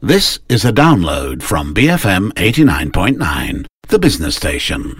This is a download from BFM 89.9, the business station.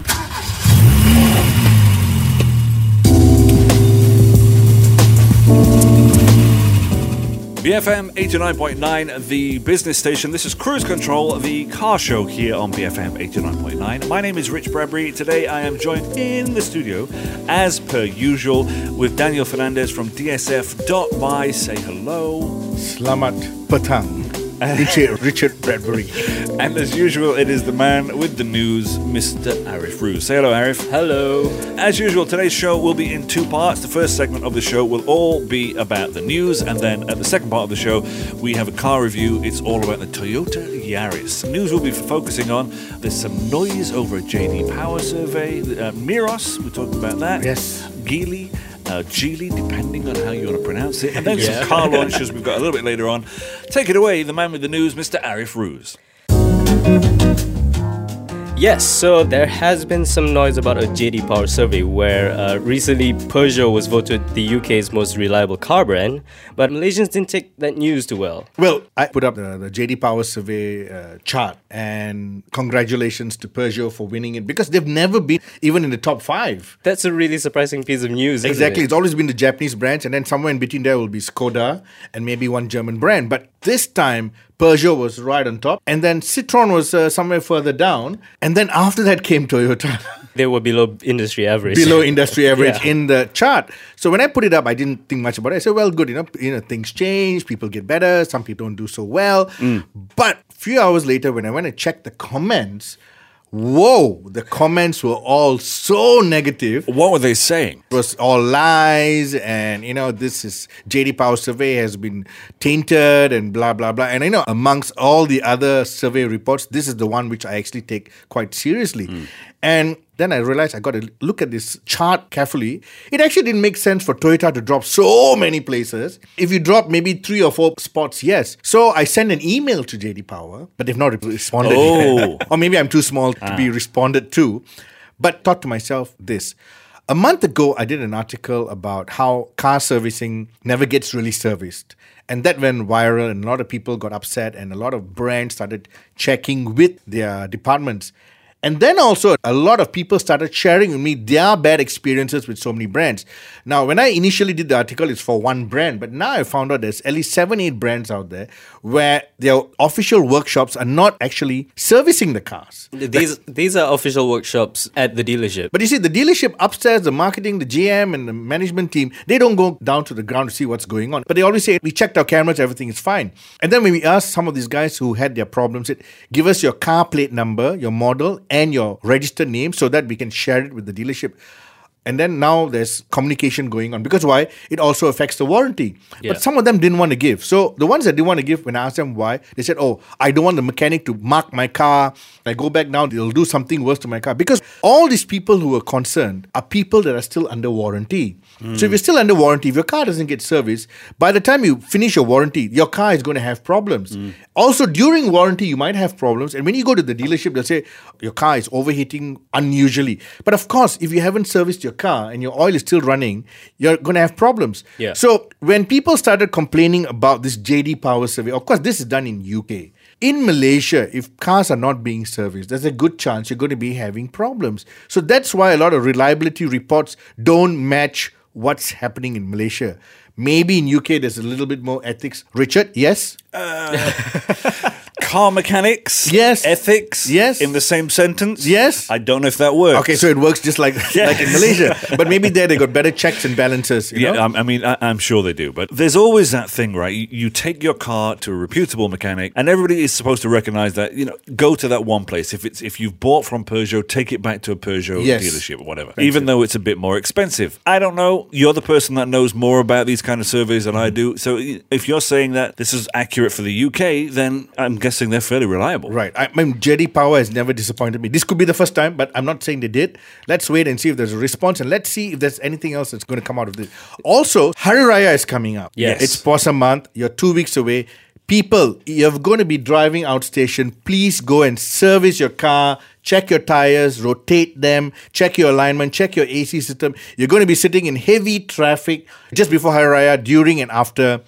BFM 89.9, the business station. This is Cruise Control, the car show here on BFM 89.9. My name is Rich Bradbury. Today I am joined in the studio, as per usual, with Daniel Fernandez from DSF.my. Say hello. Selamat petang. Richard Bradbury. And as usual, it is the man with the news, Mr. Arif Roos. Say hello, Arif. Hello. As usual, today's show will be in two parts. The first segment of the show will all be about the news, and then at the second part of the show, we have a car review. It's all about the Toyota Yaris. News we'll be focusing on. There's some noise over a JD Power survey. Miros, we talked about that. Yes. Geely. Geely, depending on how you want to pronounce it. And then some car launches we've got a little bit later on. Take it away, the man with the news, Mr. Arif Roos. Yes, so there has been some noise about a JD Power survey where recently Peugeot was voted the UK's most reliable car brand, but Malaysians didn't take that news too well. Well, I put up the JD Power survey chart, and congratulations to Peugeot for winning it, because they've never been even in the top 5. That's a really surprising piece of news, isn't Exactly. it? It's always been the Japanese brands, and then somewhere in between there will be Skoda and maybe one German brand. But this time, Peugeot was right on top, and then Citroën was somewhere further down, and then after that came Toyota. They were below industry average. Below industry average Yeah. in the chart. So when I put it up, I didn't think much about it. I said, well, good, things change, people get better, some people don't do so well. But a few hours later, when I went and checked the comments, whoa, the comments were all so negative. What were they saying? It was all lies, and this is JD Power survey has been tainted and blah blah blah. And amongst all the other survey reports, this is the one which I actually take quite seriously. And then I realized I got to look at this chart carefully. It actually didn't make sense for Toyota to drop so many places. If you drop maybe 3 or 4 spots, yes. So I sent an email to JD Power, but they've not responded yet. Or maybe I'm too small to be responded to. But thought to myself this. A month ago, I did an article about how car servicing never gets really serviced. And that went viral, and a lot of people got upset, and a lot of brands started checking with their departments. And then also, a lot of people started sharing with me their bad experiences with so many brands. Now, when I initially did the article, it's for one brand. But now I found out there's at least 7-8 brands out there where their official workshops are not actually servicing the cars. These are official workshops at the dealership. But you see, the dealership upstairs, the marketing, the GM and the management team, they don't go down to the ground to see what's going on. But they always say, we checked our cameras, everything is fine. And then when we asked some of these guys who had their problems, said, give us your car plate number, your model, and your registered name so that we can share it with the dealership. And then now there's communication going on. Because why? It also affects the warranty. Yeah. But some of them didn't want to give. So the ones that didn't want to give, when I asked them why, they said, I don't want the mechanic to mark my car. I go back now, they'll do something worse to my car. Because all these people who are concerned are people that are still under warranty. So if you're still under warranty, if your car doesn't get serviced, by the time you finish your warranty, your car is going to have problems. Also, during warranty, you might have problems. And when you go to the dealership, they'll say, your car is overheating unusually. But of course, if you haven't serviced your car and your oil is still running, you're going to have problems. Yeah. So when people started complaining about this JD Power survey, of course, this is done in UK. In Malaysia, if cars are not being serviced, there's a good chance you're going to be having problems. So that's why a lot of reliability reports don't match what's happening in Malaysia. Maybe in UK, there's a little bit more ethics. Richard, yes? Car mechanics? Yes. Ethics? Yes. In the same sentence? Yes. I don't know if that works. Okay, so it works just like in Malaysia. But maybe there they got better checks and balances. You know? I mean, I'm sure they do. But there's always that thing, right? You take your car to a reputable mechanic, and everybody is supposed to recognize that, go to that one place. If you've bought from Peugeot, take it back to a Peugeot dealership or whatever. Even though it's a bit more expensive. I don't know. You're the person that knows more about these kind of surveys than I do. So if you're saying that this is accurate for the UK, then I'm guessing they're fairly reliable. Right. I mean, JD Power has never disappointed me. This could be the first time, but I'm not saying they did. Let's wait and see if there's a response, and let's see if there's anything else that's going to come out of this. Also, Hari Raya is coming up. Yes. It's Puasa month. You're 2 weeks away. People, you're going to be driving outstation. Please go and service your car. Check your tires, rotate them, check your alignment, check your AC system. You're going to be sitting in heavy traffic just before Hari Raya, during and after.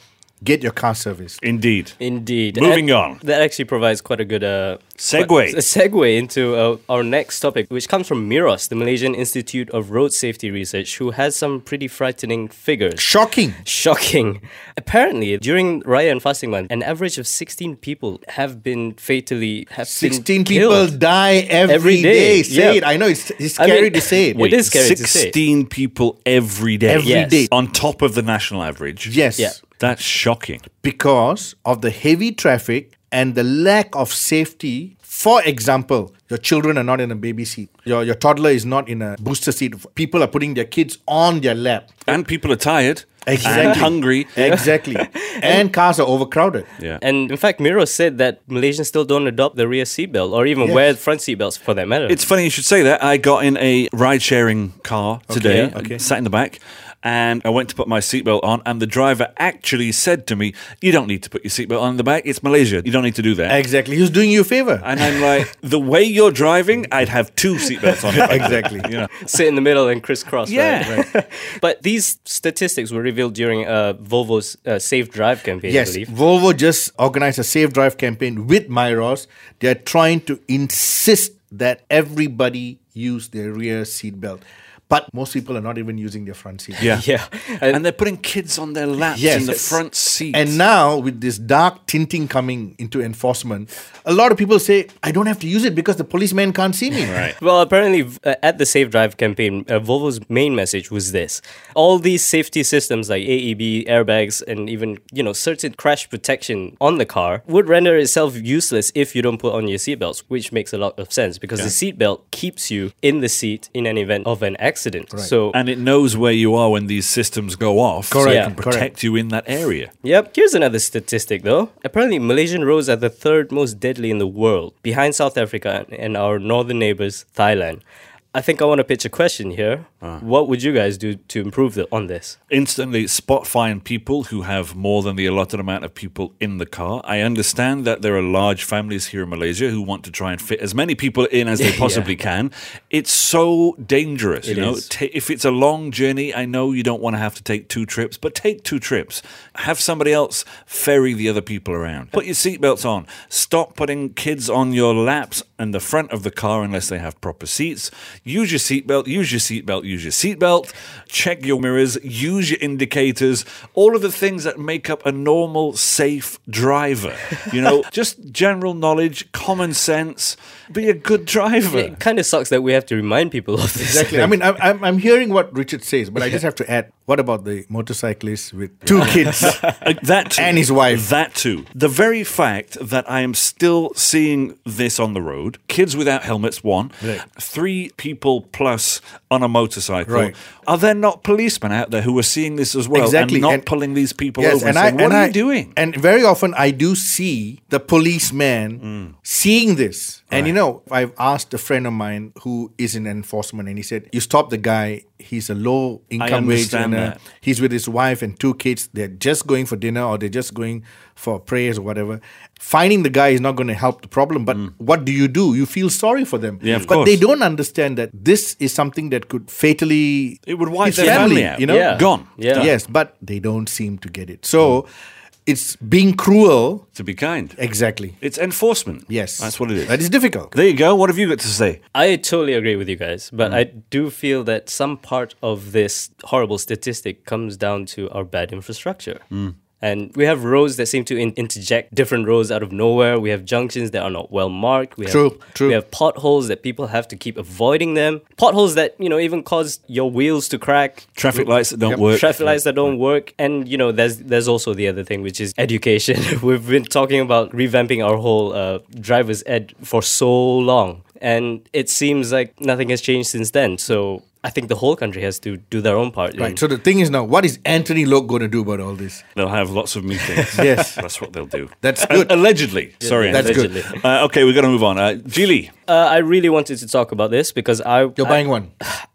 get your car serviced. Indeed. Indeed. Moving And on. That actually provides quite a good Segue. a segue into our next topic, which comes from MIROS, the Malaysian Institute of Road Safety Research, who has some pretty frightening figures. Shocking. Shocking. Apparently, during Raya and Fasting Month, an average of 16 people have been fatally 16 been people killed. die every Every day. day. Say Yeah. it. I know it's scary to say it. It is scary to say. 16 people every day. Every Yes. day. On top of the national average. Yes. Yeah. That's shocking. Because of the heavy traffic and the lack of safety. For example, your children are not in a baby seat. Your toddler is not in a booster seat. People are putting their kids on their lap. And people are tired. Exactly. And hungry. Exactly. And cars are overcrowded. Yeah. And in fact, Miro said that Malaysians still don't adopt the rear seatbelt or even Yes. wear front seatbelts for that matter. It's funny you should say that. I got in a ride-sharing car today, okay. sat in the back, and I went to put my seatbelt on, and the driver actually said to me, "You don't need to put your seatbelt on in the back. It's Malaysia. You don't need to do that." Exactly. Who's doing you a favor? And I'm like, the way you're driving, I'd have two seatbelts on. Exactly. You know. Sit in the middle and crisscross. Yeah. Right? But these statistics were revealed during Volvo's Safe Drive campaign, I Yes, believe. Volvo just organized a Safe Drive campaign with MIROS. They're trying to insist that everybody use their rear seat belt. But most people are not even using their front seat. Yeah. Yeah. And they're putting kids on their laps Yes. in the front seat. And now, with this dark tinting coming into enforcement, a lot of people say, I don't have to use it because the policeman can't see me. Right. Well, apparently, at the Safe Drive campaign, Volvo's main message was this: all these safety systems like AEB, airbags, and even certain crash protection on the car would render itself useless if you don't put on your seatbelts, which makes a lot of sense because the seatbelt keeps you in the seat in an event of an accident. So, And it knows where you are when these systems go off. So Correct. it Yeah. can protect you in that area. yep. Here's another statistic, though. Apparently, Malaysian roads are the third most deadly in the world, behind South Africa and our northern neighbors, Thailand. I think I want to pitch a question here. What would you guys do to improve on this? Instantly spot find people who have more than the allotted amount of people in the car. I understand that there are large families here in Malaysia who want to try and fit as many people in as they possibly can. It's so dangerous, It you know. is. If it's a long journey, I know you don't want to have to take 2 trips, but take 2 trips. Have somebody else ferry the other people around. Put your seatbelts on. Stop putting kids on your laps and the front of the car unless they have proper seats. Use your seatbelt, use your seatbelt, use your seatbelt. Check your mirrors, use your indicators. All of the things that make up a normal, safe driver. Just general knowledge, common sense. Be a good driver. It kind of sucks that we have to remind people of this. Exactly. I mean, I'm hearing what Richard says, but I just have to add, what about the motorcyclist with 2 kids? That too. And his wife. That too. The very fact that I am still seeing this on the road, kids without helmets, 1, Right. 3 people plus on a motorcycle. Right. Are there not policemen out there who are seeing this as well Exactly. and not And- pulling these people Yes, over and saying, what are you doing? And very often I do see the policeman seeing this. And I've asked a friend of mine who is in enforcement, and he said, you stop the guy, he's a low income wage understand earner. that. He's with his wife and 2 kids. They're just going for dinner or they're just going for prayers or whatever. Finding the guy is not going to help the problem. But what do? You feel sorry for them. Yeah, of but course. they don't understand that this is something that could fatally It would wipe his their family out. Yeah. Gone. Yeah. Yes, but they don't seem to get it. So it's being cruel. To be kind. Exactly. It's enforcement. Yes. That's what it is. That is difficult. There you go. What have you got to say? I totally agree with you guys, but I do feel that some part of this horrible statistic comes down to our bad infrastructure. And we have roads that seem to interject different roads out of nowhere. We have junctions that are not well marked. We have, True. We have potholes that people have to keep avoiding them. Potholes that, even cause your wheels to crack. Traffic lights that don't work. Traffic lights that don't work. And, there's also the other thing, which is education. We've been talking about revamping our whole driver's ed for so long. And it seems like nothing has changed since then. So I think the whole country has to do their own part. Right. So the thing is now, what is Anthony Loke going to do about all this? They'll have lots of meetings. Yes. That's what they'll do. That's good. Allegedly. Sorry. That's Anthony. good. Allegedly. Okay, we're going to move on. Geely. I really wanted to talk about this because You're buying one.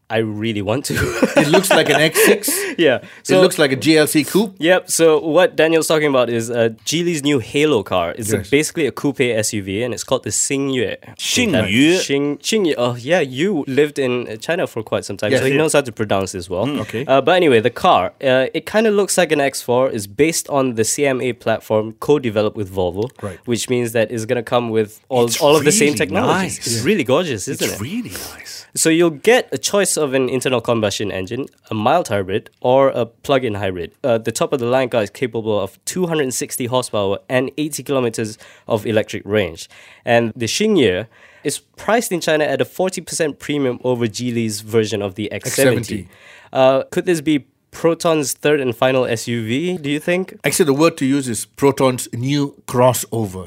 I really want to. It looks like an X6. Yeah. It looks like a GLC coupe. Yep. So what Daniel's talking about is Geely's new Halo car. It's Yes. basically a coupe SUV, and it's called the Xingyue. Xingyue? Xingyue. Oh, yeah. You lived in China for quite some time, Yes. so he knows how to pronounce this well. Okay. But anyway, the car, it kind of looks like an X4. It's based on the CMA platform co-developed with Volvo, Right. which means that it's going to come with all It's of the same really technologies. nice. It's really gorgeous, isn't It's it? really nice. So you'll get a choice of an internal combustion engine, a mild hybrid, or a plug-in hybrid. The top-of-the-line car is capable of 260 horsepower and 80 kilometers of electric range. And the Xingyue is priced in China at a 40% premium over Geely's version of the X70. Could this be Proton's third and final SUV, do you think? Actually, the word to use is Proton's new crossover.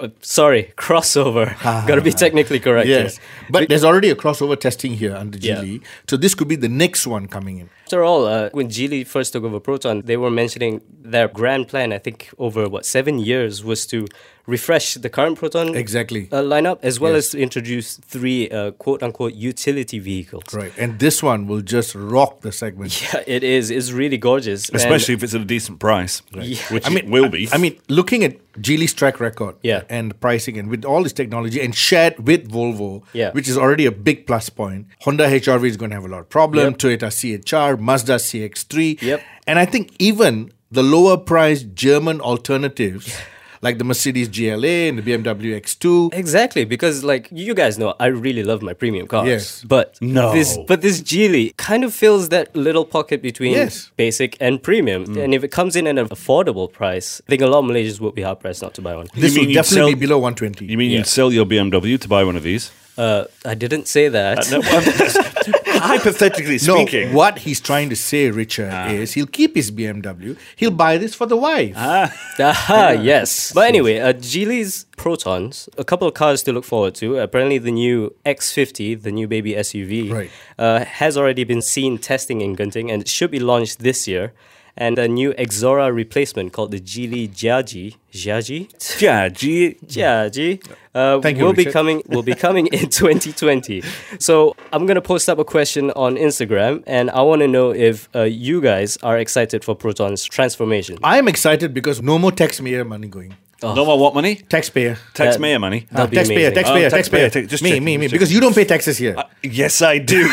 Crossover. Got to be technically correct Yes. here. But there's already a crossover testing here under Yeah. Geely. So this could be the next one coming in. After all, when Geely first took over Proton, they were mentioning their grand plan, I think over 7 years, was to refresh the current Proton Exactly. lineup, as well Yes. as to introduce 3 quote-unquote utility vehicles. Right. And this one will just rock the segment. Yeah, it is. It's really gorgeous. And- Especially if it's at a decent price, Yeah. which it will be. I mean, looking at Geely's track record Yeah. and pricing and with all this technology and shared with Volvo, Yeah. which is already a big plus point, Honda HRV is going to have a lot of problem, Yep. Toyota CHR, Mazda CX-3. Yep. And I think even the lower priced German alternatives like the Mercedes GLA and the BMW X2. Exactly, because like you guys know, I really love my premium cars. Yes. But No. this Geely kind of fills that little pocket between Yes. basic and premium. And if it comes in at an affordable price, I think a lot of Malaysians would be hard pressed not to buy one. This mean will you'd definitely sell- be below 120. You mean Yeah. you'd sell your BMW to buy one of these? I didn't say that. No, hypothetically No, speaking. what he's trying to say, Richard, is he'll keep his BMW. He'll buy this for the wife. Aha, yes. But anyway, Geely's Protons, a couple of cars to look forward to. Apparently, the new X50, the new baby SUV, Right. has already been seen testing in Genting and it should be launched this year. And a new Exora replacement called the Geely Jiaji, Thank you, will be Richard. coming in 2020. So I'm gonna post up a question on Instagram, and I want to know if you guys are excited for Proton's transformation. I am excited because no more taxpayer money going. No more what money? Taxpayer. Taxpayer money. That'd be Taxpayer, amazing. taxpayer, Oh, taxpayer. taxpayer. Just me, checking, me, just because you don't pay taxes here. Yes, I do.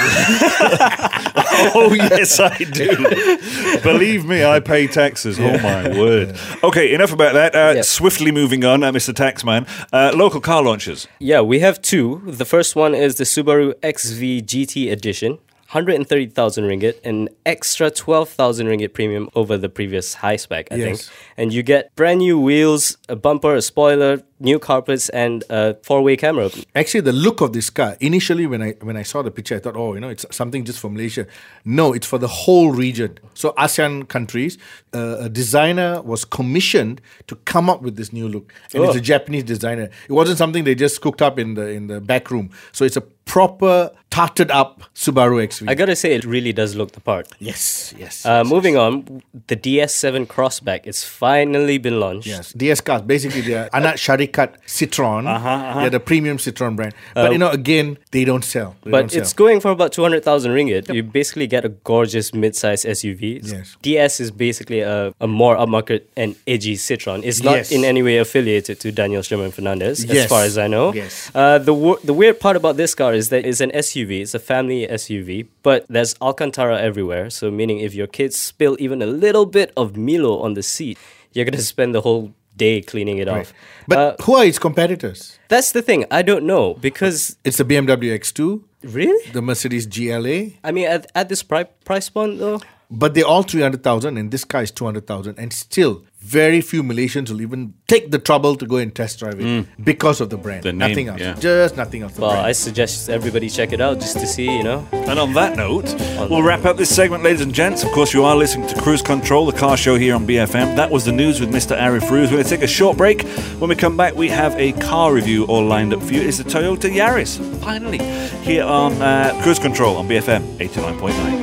Oh, yes, I do. Believe me, I pay taxes. Oh, my word. Okay, enough about that. Yep. Swiftly moving on, Mr. Taxman. Local car launches. Yeah, we have 2. The first one is the Subaru XV GT Edition. 130,000 ringgit, an extra 12,000 ringgit premium over the previous high spec, I think. Yes. And you get brand new wheels, a bumper, a spoiler, new carpets, and a 4-way camera. Actually, the look of this car, initially when I saw the picture, I thought, it's something just for Malaysia. No, it's for the whole region. So ASEAN countries, a designer was commissioned to come up with this new look. And it's a Japanese designer. It wasn't something they just cooked up in the back room. So it's a proper, tarted up Subaru XV. I gotta say, it really does look the part. Yes. Moving on, the DS7 Crossback. It's finally been launched. Yes, DS cars. Basically, they are Anak Syarikat Citroen. They're the premium Citroen brand. But again, they don't sell. But it's going for about 200,000 ringgit. You basically get a gorgeous mid-size SUV. Yes. DS is basically a more upmarket and edgy Citroen. It's not Yes. in any way affiliated to Daniel Sherman Fernandez, as Yes. far as I know. Yes. The weird part about this car is that it's an SUV. It's a family SUV, but there's Alcantara everywhere. So meaning if your kids spill even a little bit of Milo on the seat, you're going to spend the whole day cleaning it off. But who are its competitors? That's the thing. I don't know because... It's the BMW X2, Really? the Mercedes GLA. I mean, at this price point, though, But they're all 300,000 and this car is 200,000. And still, very few Malaysians will even take the trouble to go and test drive it because of the brand. The name, nothing else. yeah. Just nothing else. The well, brand. I suggest everybody check it out just to see, And on that note, we'll wrap up this segment, ladies and gents. Of course, you are listening to Cruise Control, the car show here on BFM. That was the news with Mr. Arif Ruz. We're going to take a short break. When we come back, we have a car review all lined up for you. It's the Toyota Yaris, finally, here on Cruise Control on BFM 89.9.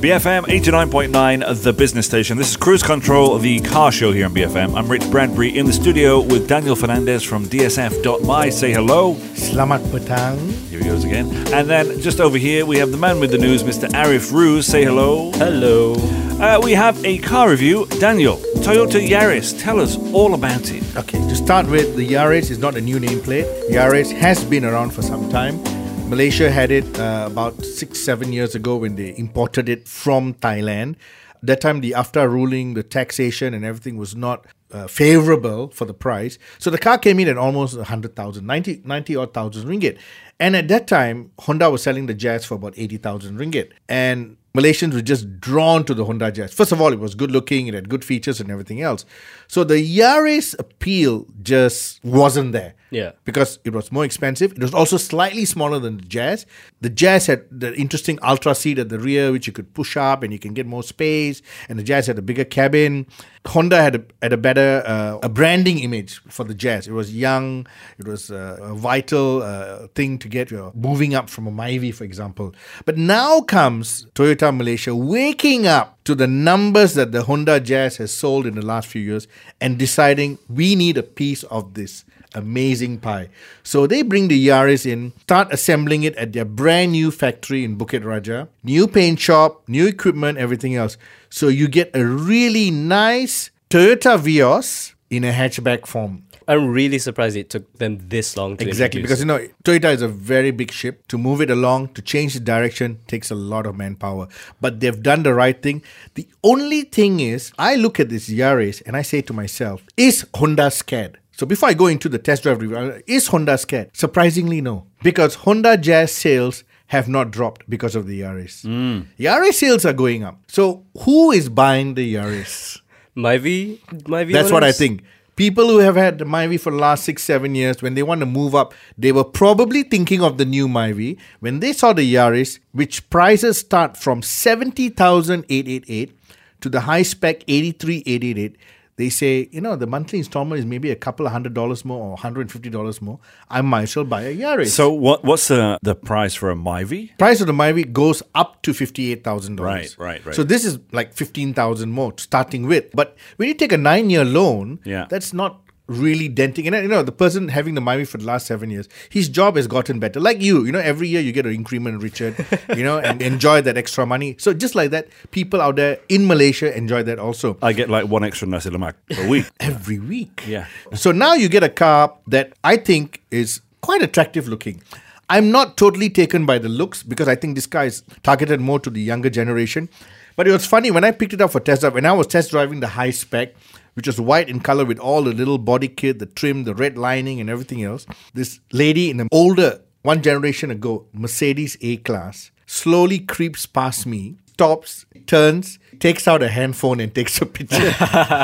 BFM 89.9, the business station. This is Cruise Control, the car show here on BFM. I'm Rich Bradbury in the studio with Daniel Fernandez from DSF.my. Say hello. Selamat petang. Here he goes again. And then just over here, we have the man with the news, Mr. Arif Ruz. Say hello. Hello. We have a car review. Daniel, Toyota Yaris, tell us all about it. Okay, to start with, the Yaris is not a new nameplate. Yaris has been around for some time. Malaysia had it about 6-7 years ago when they imported it from Thailand. That time, the AFTA ruling, the taxation and everything was not favorable for the price. So the car came in at almost 100,000, 90 odd thousand ringgit. And at that time, Honda was selling the Jazz for about 80,000 ringgit. And Malaysians were just drawn to the Honda Jazz. First of all, it was good looking, it had good features and everything else. So the Yaris appeal just wasn't there. Yeah. Because it was more expensive. It was also slightly smaller than the Jazz. The Jazz had the interesting Ultra seat at the rear, which you could push up and you can get more space. And the Jazz had a bigger cabin. Honda had a better a branding image for the Jazz. It was young. It was a vital thing to get moving up from a Myvi, for example. But now comes Toyota Malaysia waking up to the numbers that the Honda Jazz has sold in the last few years and deciding we need a piece of this amazing pie. So they bring the Yaris in, start assembling it at their brand new factory in Bukit Raja. New paint shop, new equipment, everything else. So you get a really nice Toyota Vios in a hatchback form. I'm really surprised it took them this long to Exactly, introduce. because Toyota is a very big ship. To move it along, to change the direction, takes a lot of manpower. But they've done the right thing. The only thing is, I look at this Yaris and I say to myself, is Honda scared? So before I go into the test drive review, is Honda scared? Surprisingly, no. Because Honda Jazz sales have not dropped because of the Yaris. Yaris sales are going up. So who is buying the Yaris? Myvi That's what I owners? think. People who have had the Myvi for the last 6-7 years, when they want to move up, they were probably thinking of the new Myvi. When they saw the Yaris, which prices start from 70,888 to the high spec 83,888, they say, the monthly installment is maybe a couple of $100 more or $150 more. I might as well buy a Yaris. So what's the price for a Myvi? Price of the Myvi goes up to $58,000. Right. So this is like $15,000 more starting with. But when you take a 9-year loan, Yeah. that's not really denting. And the person having the Myvi for the last 7 years, his job has gotten better. Like you, every year you get an increment, Richard, and enjoy that extra money. So just like that, people out there in Malaysia enjoy that also. I get like one extra nasi lemak a week. Every week. Yeah. So now you get a car that I think is quite attractive looking. I'm not totally taken by the looks because I think this car is targeted more to the younger generation. But it was funny when I picked it up for test drive, when I was test driving the high spec, which was white in color with all the little body kit, the trim, the red lining and everything else. This lady in an older, one generation ago, Mercedes A-Class, slowly creeps past me, stops, turns, takes out a handphone and takes a picture.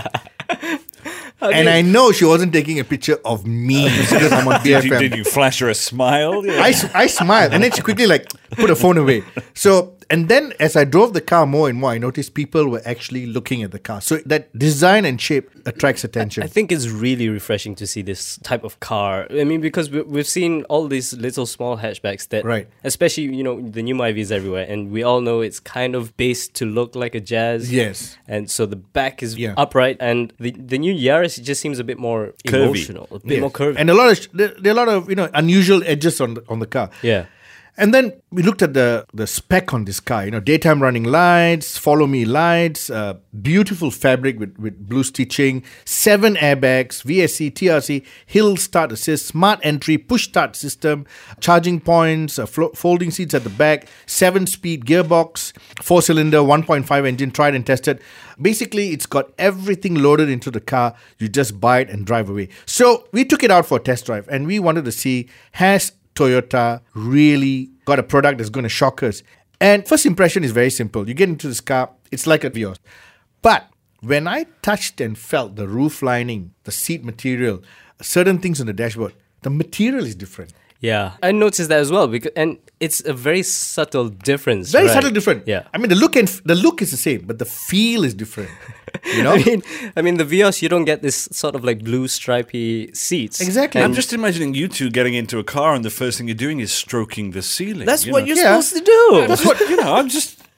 And I know she wasn't taking a picture of me because I'm on BFM. Did you flash her a smile? Yeah. I smiled and then she quickly put her phone away. So, and then as I drove the car more and more, I noticed people were actually looking at the car. So that design and shape attracts attention. I think it's really refreshing to see this type of car. I mean, because we've seen all these little small hatchbacks that, Right. especially, the new Myvis everywhere. And we all know it's kind of based to look like a Jazz. Yes. And so the back is Yeah. upright. And the new Yaris just seems a bit more Curvy. emotional, a bit Yes. more curvy. And there are a lot of unusual edges on the car. Yeah. And then we looked at the spec on this car. Daytime running lights, follow me lights, beautiful fabric with blue stitching, 7 airbags, VSC, TRC, hill start assist, smart entry, push start system, charging points, folding seats at the back, 7-speed gearbox, 4-cylinder, 1.5 engine, tried and tested. Basically, it's got everything loaded into the car. You just buy it and drive away. So we took it out for a test drive and we wanted to see, has Toyota really got a product that's going to shock us? And first impression is very simple. You get into this car, it's like a Vios. But when I touched and felt the roof lining, the seat material, certain things on the dashboard, the material is different. Yeah, I noticed that as well and it's a very subtle difference. Very right? subtle different. Yeah, I mean the look is the same, but the feel is different. I mean the Vios, you don't get this sort of like blue stripy seats. Exactly. I'm just imagining you two getting into a car and the first thing you're doing is stroking the ceiling. That's what you're Yeah. supposed to do. That's what I'm just.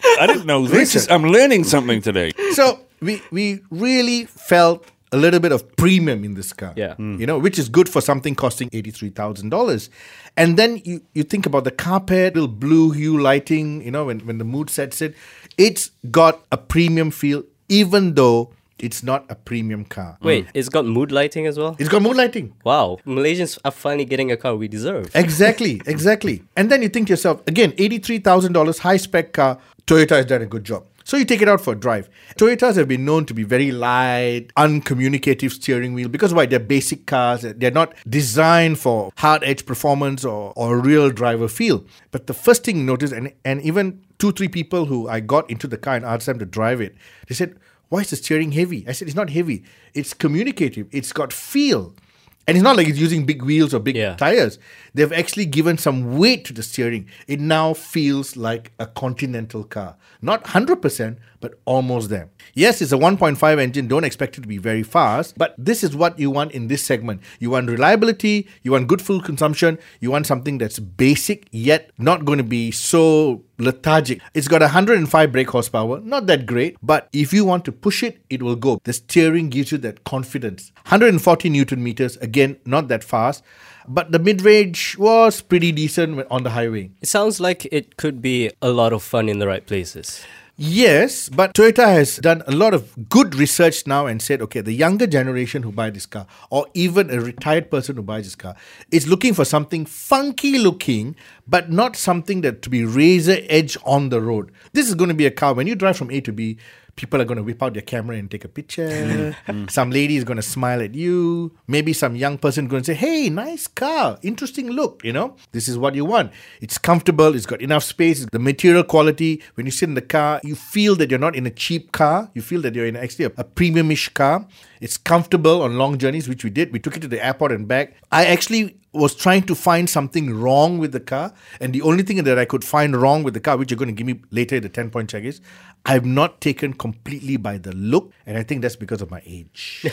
I didn't know this. Richard. I'm learning something today. So we really felt a little bit of premium in this car. Yeah. Which is good for something costing $83,000. And then you think about the carpet, little blue hue lighting, when the mood sets it. It's got a premium feel, even though it's not a premium car. Wait, it's got mood lighting as well? It's got mood lighting. Wow. Malaysians are finally getting a car we deserve. Exactly. And then you think to yourself, again, $83,000 high-spec car, Toyota has done a good job. So you take it out for a drive. Toyotas have been known to be very light, uncommunicative steering wheel because why? They're basic cars. They're not designed for hard edge performance or real driver feel. But the first thing you notice, and even 2-3 people who I got into the car and asked them to drive it, they said, why is the steering heavy? I said, it's not heavy. It's communicative. It's got feel. And it's not like it's using big wheels or big tires. They've actually given some weight to the steering. It now feels like a Continental car. Not 100%, but almost there. Yes, it's a 1.5 engine. Don't expect it to be very fast. But this is what you want in this segment. You want reliability. You want good fuel consumption. You want something that's basic, yet not going to be so lethargic. It's got 105 brake horsepower. Not that great. But if you want to push it, it will go. The steering gives you that confidence. 140 Newton meters. Again, not that fast. But the mid-range was pretty decent on the highway. It sounds like it could be a lot of fun in the right places. Yes, but Toyota has done a lot of good research now and said, okay, the younger generation who buy this car, or even a retired person who buys this car, is looking for something funky looking, but not something that to be razor edge on the road. This is going to be a car, when you drive from A to B, people are going to whip out their camera and take a picture. Some lady is going to smile at you. Maybe some young person going to say, hey, nice car, interesting look, This is what you want. It's comfortable. It's got enough space. The material quality, when you sit in the car, you feel that you're not in a cheap car. You feel that you're in actually a premium-ish car. It's comfortable on long journeys, which we did. We took it to the airport and back. I actually was trying to find something wrong with the car. And the only thing that I could find wrong with the car, which you're going to give me later, the 10-point check is, I'm not taken completely by the look. And I think that's because of my age.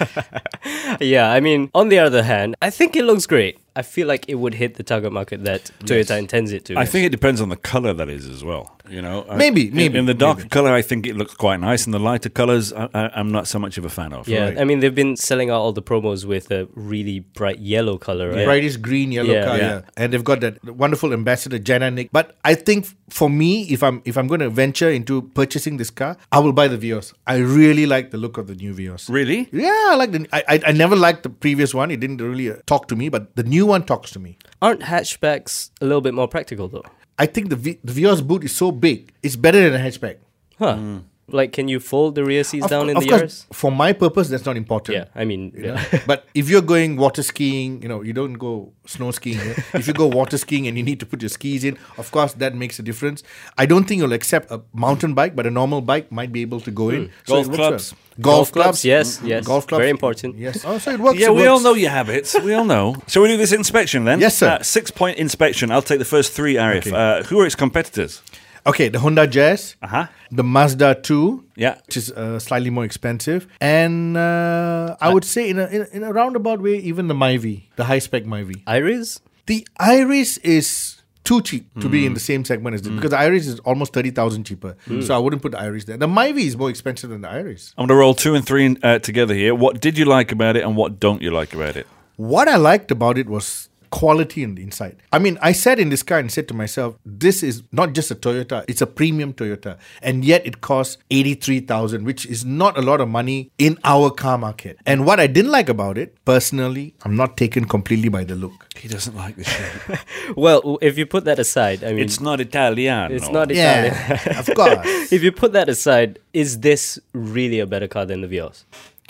Yeah, I mean, on the other hand, I think it looks great. I feel like it would hit the target market that Toyota intends it to. I think it depends on the color that is as well. Maybe. In the darker color, I think it looks quite nice. In the lighter colors, I'm not so much of a fan of. Yeah, Right. I mean, they've been selling out all the promos with a really bright yellow color, right? Brightest green, yellow car, Yeah. And they've got that wonderful ambassador, Jenna Nick. But I think for me, if I'm going to venture into purchasing this car, I will buy the Vios. I really like the look of the new Vios. Really? Yeah, I like I never liked the previous one. It didn't really talk to me, but the new one talks to me. Aren't hatchbacks a little bit more practical, though? I think the Vios boot is so big, it's better than a hatchback. Huh. Like, can you fold the rear seats down in the course, Yaris? for my purpose, that's not important. Yeah, I mean, You know? But if you're going water skiing, you don't go snow skiing. If you go water skiing and you need to put your skis in, of course, that makes a difference. I don't think you'll accept a mountain bike, but a normal bike might be able to go in. So Golf it works clubs. well. Golf clubs. yes. Golf clubs. Very important. Yes. Oh, so it works. Yeah, it we all works. know your habits. We all know. Shall we do this inspection then? Yes, sir. 6-point inspection. I'll take the first 3, Arif. Okay. Who are its competitors? Okay, the Honda Jazz, Uh-huh. the Mazda 2, Yeah. which is slightly more expensive, and I would say in a roundabout way, even the Myvi, the high-spec Myvi. Iris? The Iris is too cheap to be in the same segment as this, because the Iris is almost 30,000 cheaper. So I wouldn't put the Iris there. The Myvi is more expensive than the Iris. I'm going to roll 2 and 3 together here. What did you like about it and what don't you like about it? What I liked about it was quality in the inside. I mean, I sat in this car and said to myself, this is not just a Toyota, it's a premium Toyota. And yet it costs 83,000, which is not a lot of money in our car market. And what I didn't like about it, personally, I'm not taken completely by the look. He doesn't like the shape. Well, if you put that aside, I mean... It's not Italiano. It's not Italian. Yeah, of course. If you put that aside, is this really a better car than the Vios?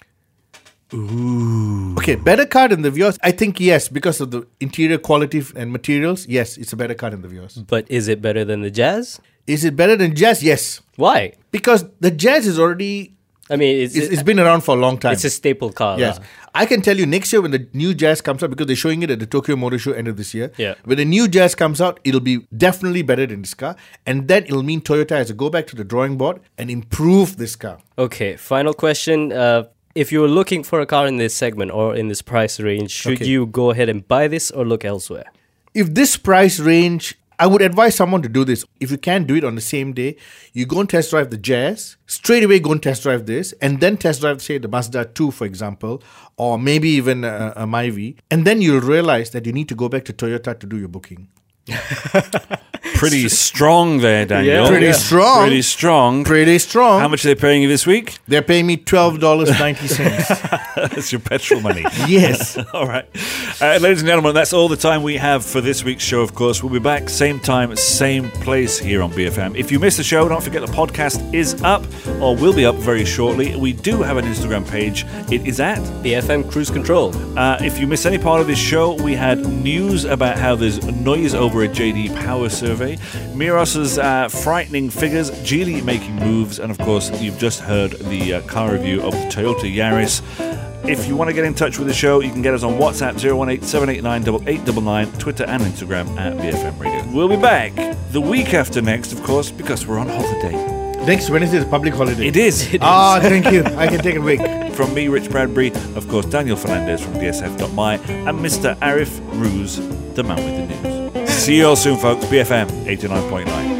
Okay, better car than the Vios? I think yes, because of the interior quality and materials. Yes, it's a better car than the Vios. But is it better than the Jazz? Is it better than Jazz? Yes. Why? Because the Jazz is already... I mean, It's been around for a long time. it's a staple car. Yes. lah. I can tell you next year when the new Jazz comes out, because they're showing it at the Tokyo Motor Show end of this year. Yeah. When the new Jazz comes out, it'll be definitely better than this car. And then it'll mean Toyota has to go back to the drawing board and improve this car. Okay, final question. If you were looking for a car in this segment or in this price range, should Okay. you go ahead and buy this or look elsewhere? If this price range, I would advise someone to do this. If you can't do it on the same day, you go and test drive the Jazz, straight away go and test drive this, and then test drive, say, the Mazda 2, for example, or maybe even a Myvi, and then you'll realize that you need to go back to Toyota to do your booking. Pretty strong there, Daniel. Yeah. Pretty strong. Pretty strong. Pretty strong. How much are they paying you this week? They're paying me $12.90. That's your petrol money. Yes. All right. Ladies and gentlemen, that's all the time we have for this week's show, of course. We'll be back same time, same place here on BFM. If you missed the show, don't forget the podcast is up or will be up very shortly. We do have an Instagram page. It is at BFM Cruise Control. if you missed any part of this show, we had news about how there's noise over a JD Power survey, Miros's frightening figures, Geely making moves, and of course, you've just heard the car review of the Toyota Yaris. If you want to get in touch with the show, you can get us on WhatsApp 018-789-8899, Twitter and Instagram at BFM Radio. We'll be back the week after next, of course, because we're on holiday. Next Wednesday is a public holiday. It is. Thank you. I can take a week. From me, Rich Bradbury, of course, Daniel Fernandez from DSF.my, and Mr. Arif Ruse, the man with the news. See you all soon, folks. BFM 89.9.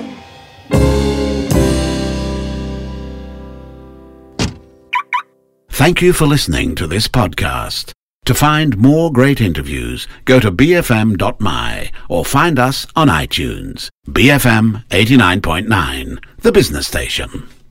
Thank you for listening to this podcast. To find more great interviews, go to bfm.my or find us on iTunes. BFM 89.9, the business station.